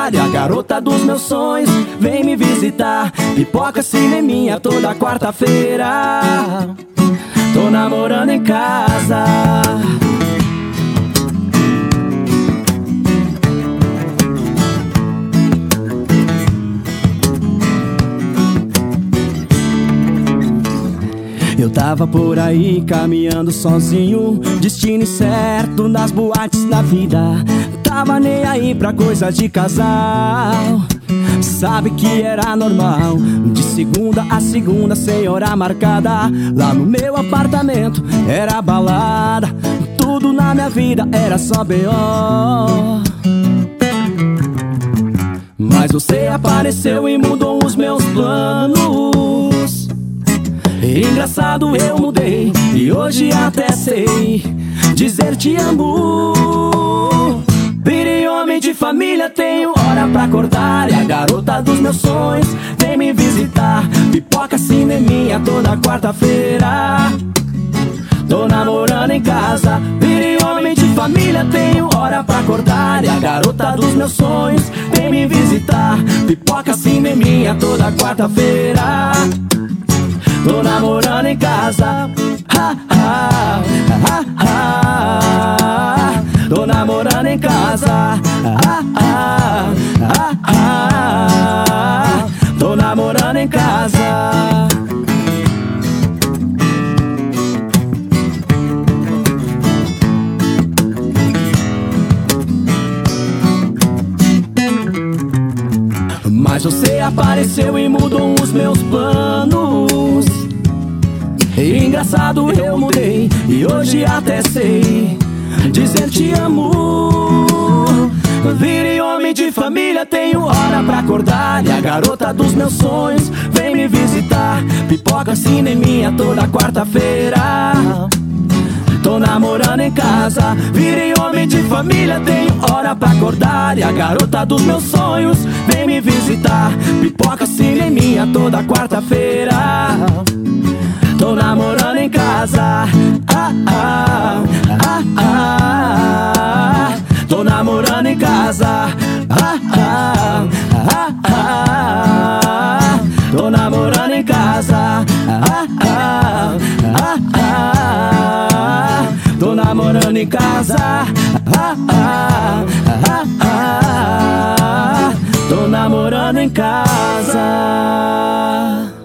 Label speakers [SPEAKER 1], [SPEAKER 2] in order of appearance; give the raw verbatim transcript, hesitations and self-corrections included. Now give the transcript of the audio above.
[SPEAKER 1] acordar e a garota dos meus sonhos vem me visitar. Pipoca, cineminha toda quarta-feira. Tô namorando em casa. Eu tava por aí caminhando sozinho, destino incerto nas boates da vida. Tava nem aí pra coisa de casal, sabe que era normal. De segunda a segunda, sem hora marcada, lá no meu apartamento era balada. Tudo na minha vida era só B O. Mas você apareceu e mudou os meus planos. Engraçado, eu mudei e hoje até sei dizer te amo. Virei homem de família, tenho hora pra acordar e a garota dos meus sonhos vem me visitar. Pipoca, cineminha toda quarta-feira. Tô namorando em casa. Virei homem de família, tenho hora pra acordar e a garota dos meus sonhos vem me visitar. Pipoca, cineminha toda quarta-feira. Tô namorando em casa. Ha, ha, ha, ha. Tô namorando em casa. Ha, ha, ha, ha. Tô namorando em casa. Mas você apareceu e mudou os meus planos. Engraçado, eu mudei e hoje até sei dizer te amo. Virei homem de família, tenho hora pra acordar e a garota dos meus sonhos vem me visitar. Pipoca, cineminha toda quarta-feira. Tô namorando em casa. Virei homem de família, tenho hora pra acordar e a garota dos meus sonhos vem me visitar. Pipoca, cineminha toda quarta-feira. Tô namorando em casa. Ah, ah, ah, ah. Tô namorando em casa. Ah, ah, ah, ah. Tô namorando em casa. Ah, ah, ah, ah. Tô namorando em casa. Ah, ah, ah, ah. Tô namorando em casa.